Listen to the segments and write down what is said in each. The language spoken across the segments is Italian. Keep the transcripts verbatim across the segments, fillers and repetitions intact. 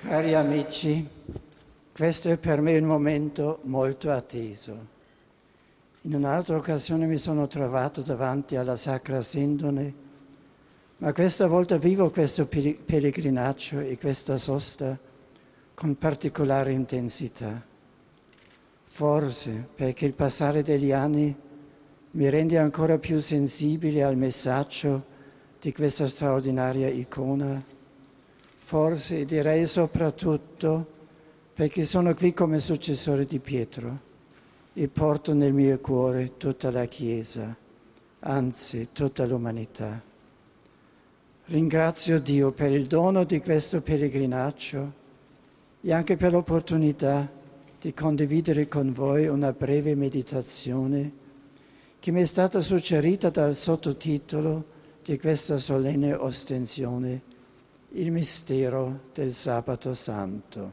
Cari amici, questo è per me un momento molto atteso. In un'altra occasione mi sono trovato davanti alla Sacra Sindone, ma questa volta vivo questo pellegrinaggio e questa sosta con particolare intensità. Forse perché il passare degli anni mi rende ancora più sensibile al messaggio di questa straordinaria icona. Forse direi soprattutto perché sono qui come successore di Pietro e porto nel mio cuore tutta la Chiesa, anzi tutta l'umanità. Ringrazio Dio per il dono di questo pellegrinaggio e anche per l'opportunità di condividere con voi una breve meditazione che mi è stata suggerita dal sottotitolo di questa solenne ostensione, il mistero del Sabato Santo.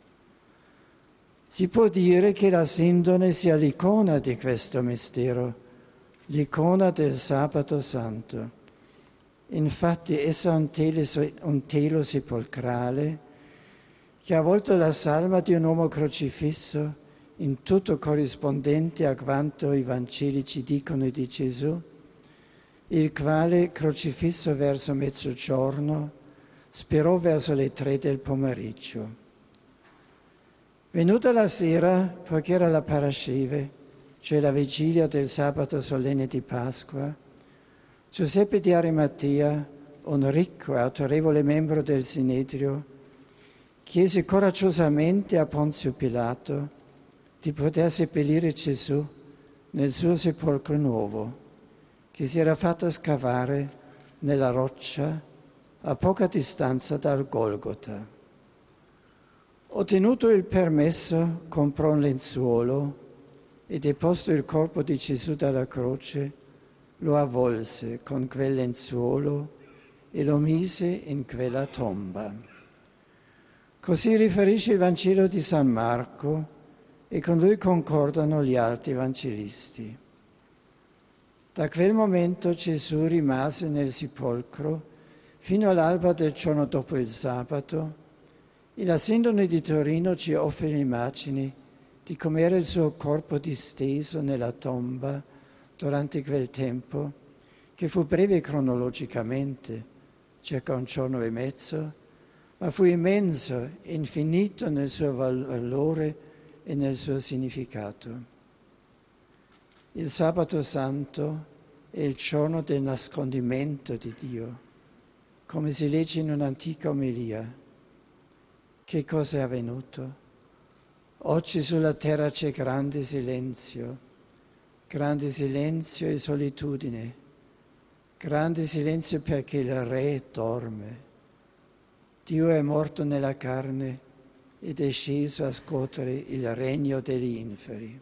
Si può dire che la Sindone sia l'icona di questo mistero, l'icona del Sabato Santo. Infatti essa è un telo, un telo sepolcrale che ha avvolto la salma di un uomo crocifisso in tutto corrispondente a quanto i Vangeli ci dicono di Gesù, il quale, crocifisso verso mezzogiorno, spirò verso le tre del pomeriggio. Venuta la sera, poiché era la Parasceve, cioè la vigilia del sabato solenne di Pasqua, Giuseppe di Arimatea, un ricco e autorevole membro del Sinedrio, chiese coraggiosamente a Ponzio Pilato di poter seppellire Gesù nel suo sepolcro nuovo, che si era fatta scavare nella roccia a poca distanza dal Golgota. Ottenuto il permesso, comprò un lenzuolo e deposto il corpo di Gesù dalla croce, lo avvolse con quel lenzuolo e lo mise in quella tomba. Così riferisce il Vangelo di San Marco e con lui concordano gli altri evangelisti. Da quel momento Gesù rimase nel sepolcro fino all'alba del giorno dopo il sabato e la Sindone di Torino ci offre l'immagine di com'era il suo corpo disteso nella tomba durante quel tempo, che fu breve cronologicamente, circa un giorno e mezzo, ma fu immenso e infinito nel suo valore e nel suo significato. Il Sabato Santo è il giorno del nascondimento di Dio, come si legge in un'antica omelia. Che cosa è avvenuto? Oggi sulla terra c'è grande silenzio, grande silenzio e solitudine, grande silenzio perché il Re dorme. Dio è morto nella carne ed è sceso a scuotere il regno degli inferi.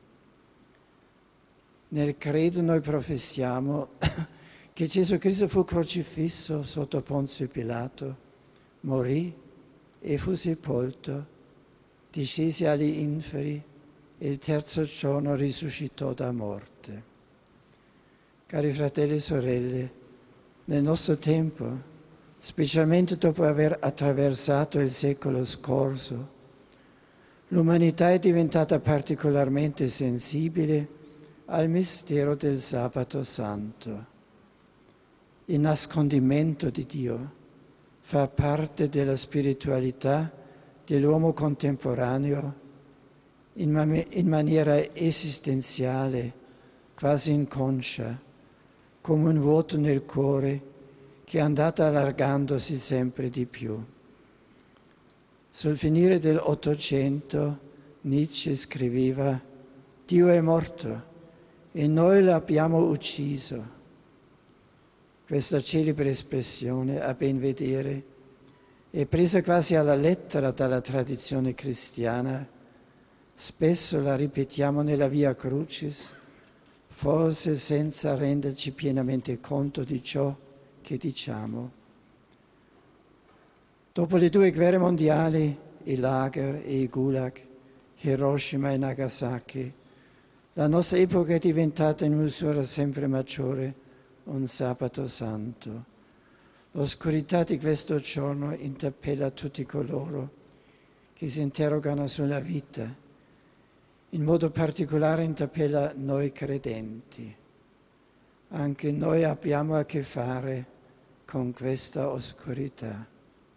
Nel credo noi professiamo che Gesù Cristo fu crocifisso sotto Ponzio Pilato, morì e fu sepolto, discese agli inferi e il terzo giorno risuscitò da morte. Cari fratelli e sorelle, nel nostro tempo, specialmente dopo aver attraversato il secolo scorso, l'umanità è diventata particolarmente sensibile al mistero del Sabato Santo. Il nascondimento di Dio fa parte della spiritualità dell'uomo contemporaneo in, man- in maniera esistenziale, quasi inconscia, come un vuoto nel cuore che è andato allargandosi sempre di più. Sul finire dell'Ottocento Nietzsche scriveva: Dio è morto e noi l'abbiamo ucciso. Questa celebre espressione, a ben vedere, è presa quasi alla lettera dalla tradizione cristiana. Spesso la ripetiamo nella Via Crucis, forse senza renderci pienamente conto di ciò che diciamo. Dopo le due guerre mondiali, i lager e i gulag, Hiroshima e Nagasaki, la nostra epoca è diventata in misura sempre maggiore un sabato santo. L'oscurità di questo giorno interpella tutti coloro che si interrogano sulla vita. In modo particolare interpella noi credenti. Anche noi abbiamo a che fare con questa oscurità.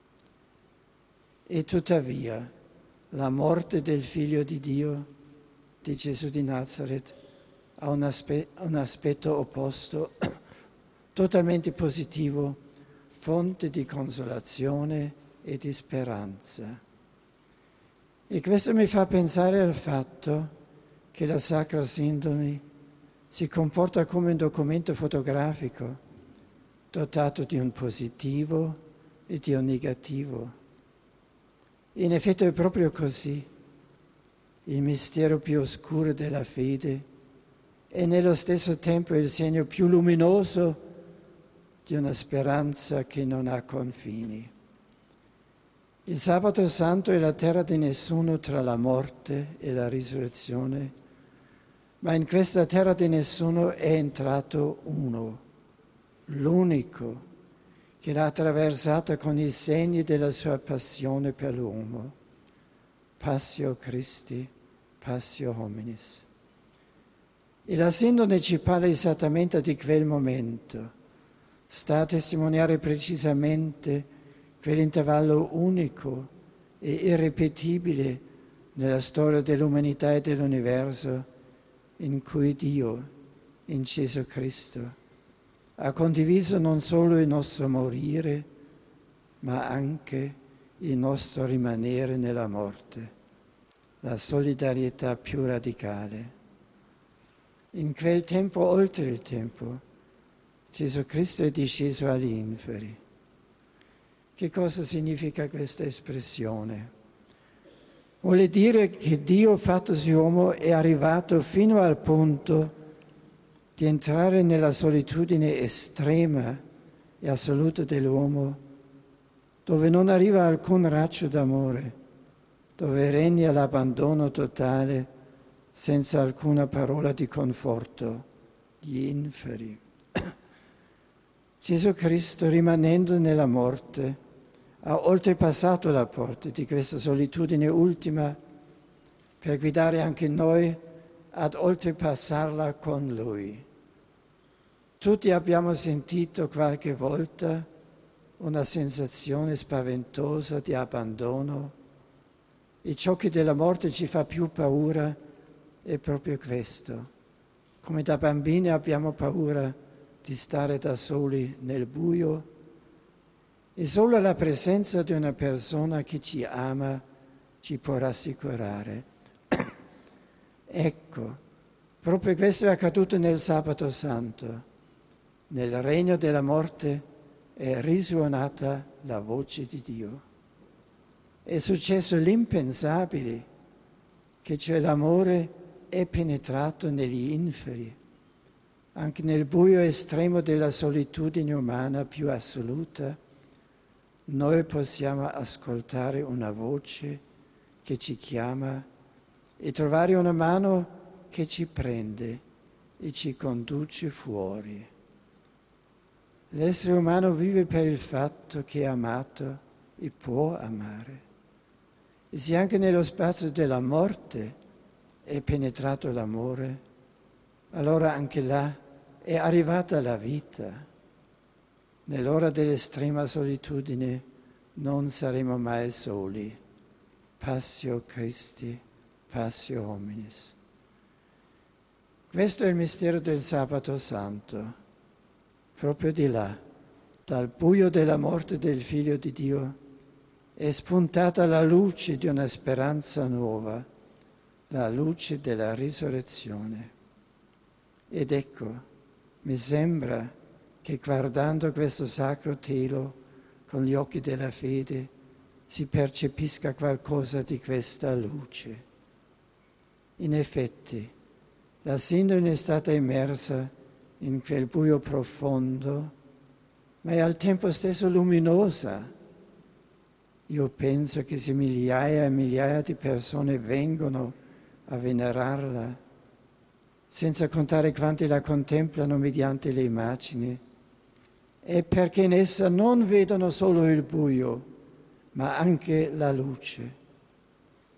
E tuttavia, la morte del Figlio di Dio, di Gesù di Nazareth, ha un, aspe- un aspetto opposto, totalmente positivo, fonte di consolazione e di speranza. E questo mi fa pensare al fatto che la Sacra Sindone si comporta come un documento fotografico, dotato di un positivo e di un negativo. In effetti è proprio così. Il mistero più oscuro della fede è nello stesso tempo il segno più luminoso di una speranza che non ha confini. Il sabato santo è la terra di nessuno tra la morte e la risurrezione, ma in questa terra di nessuno è entrato uno, l'unico, che l'ha attraversata con i segni della sua passione per l'uomo. Passio Christi, passio hominis. E la Sindone ci parla esattamente di quel momento, sta a testimoniare precisamente quell'intervallo unico e irripetibile nella storia dell'umanità e dell'universo in cui Dio, in Gesù Cristo, ha condiviso non solo il nostro morire, ma anche il nostro rimanere nella morte, la solidarietà più radicale. In quel tempo, oltre il tempo, Gesù Cristo è disceso agli inferi. Che cosa significa questa espressione? Vuole dire che Dio fattosi uomo è arrivato fino al punto di entrare nella solitudine estrema e assoluta dell'uomo, dove non arriva alcun raggio d'amore, dove regna l'abbandono totale senza alcuna parola di conforto, gli inferi. Gesù Cristo, rimanendo nella morte, ha oltrepassato la porta di questa solitudine ultima per guidare anche noi ad oltrepassarla con Lui. Tutti abbiamo sentito qualche volta una sensazione spaventosa di abbandono e ciò che della morte ci fa più paura è proprio questo. Come da bambini abbiamo paura di stare da soli nel buio, e solo la presenza di una persona che ci ama ci può rassicurare. Ecco, proprio questo è accaduto nel Sabato Santo. Nel regno della morte è risuonata la voce di Dio. È successo l'impensabile, che cioè l'amore è penetrato negli inferi, anche nel buio estremo della solitudine umana più assoluta. Noi possiamo ascoltare una voce che ci chiama e trovare una mano che ci prende e ci conduce fuori. L'essere umano vive per il fatto che è amato e può amare. E se anche nello spazio della morte è penetrato l'amore, allora anche là è arrivata la vita. Nell'ora dell'estrema solitudine non saremo mai soli. Passio Christi, passio hominis. Questo è il mistero del Sabato Santo. Proprio di là, dal buio della morte del Figlio di Dio, è spuntata la luce di una speranza nuova, la luce della risurrezione. Ed ecco, mi sembra che guardando questo sacro telo con gli occhi della fede si percepisca qualcosa di questa luce. In effetti, la Sindone è stata immersa in quel buio profondo, ma è al tempo stesso luminosa. Io penso che se migliaia e migliaia di persone vengono a venerarla, senza contare quanti la contemplano mediante le immagini, è perché in essa non vedono solo il buio, ma anche la luce,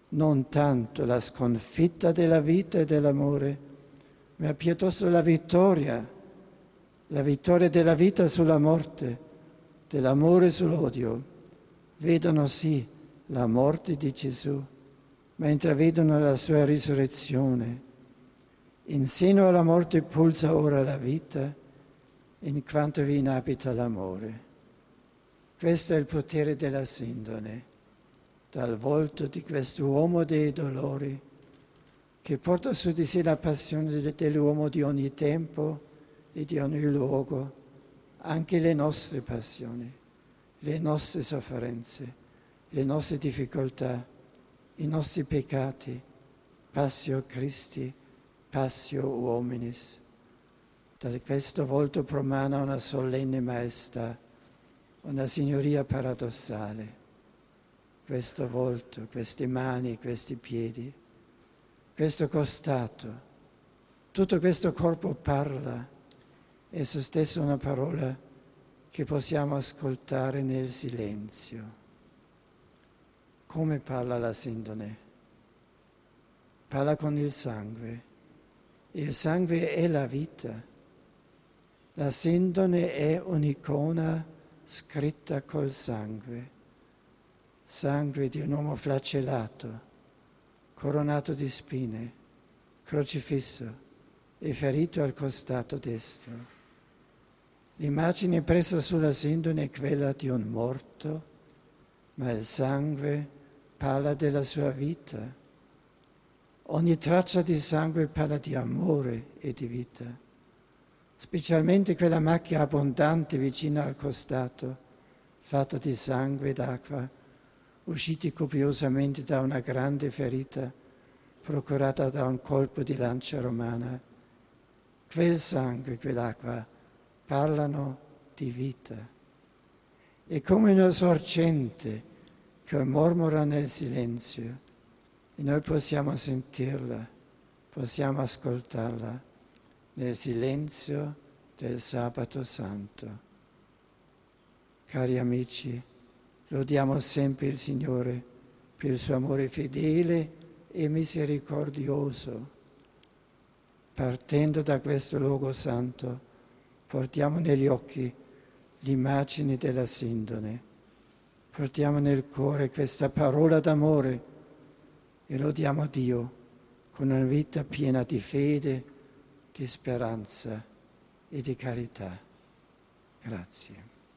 non tanto la sconfitta della vita e dell'amore, ma piuttosto la vittoria, la vittoria della vita sulla morte, dell'amore sull'odio. Vedono sì la morte di Gesù, ma intravedono la sua risurrezione. In seno alla morte pulsa ora la vita, in quanto vi inabita l'amore. Questo è il potere della sindone, dal volto di quest'uomo dei dolori, che porta su di sé la passione dell'uomo di ogni tempo e di ogni luogo, anche le nostre passioni, le nostre sofferenze, le nostre difficoltà, i nostri peccati, passio Christi, passio uominis. Da questo volto promana una solenne maestà, una signoria paradossale. Questo volto, queste mani, questi piedi, questo costato, tutto questo corpo parla, esso stesso una parola che possiamo ascoltare nel silenzio. Come parla la sindone? Parla con il sangue. Il sangue è la vita. La sindone è un'icona scritta col sangue. Sangue di un uomo flagellato, coronato di spine, crocifisso e ferito al costato destro. L'immagine presa sulla sindone è quella di un morto, ma il sangue parla della sua vita. Ogni traccia di sangue parla di amore e di vita, specialmente quella macchia abbondante vicina al costato, fatta di sangue e d'acqua, usciti copiosamente da una grande ferita procurata da un colpo di lancia romana. Quel sangue, quell'acqua, parlano di vita. È come una sorgente che mormora nel silenzio e noi possiamo sentirla, possiamo ascoltarla nel silenzio del sabato santo. Cari amici, lodiamo sempre il Signore per il suo amore fedele e misericordioso. Partendo da questo luogo santo, portiamo negli occhi l'immagine della sindone, portiamo nel cuore questa parola d'amore e lodiamo Dio con una vita piena di fede, di speranza e di carità. Grazie.